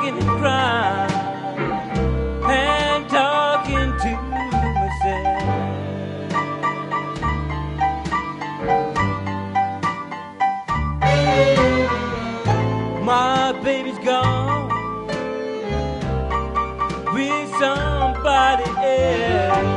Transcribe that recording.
rocking and crying and talking to myself. My baby's gone with somebody else.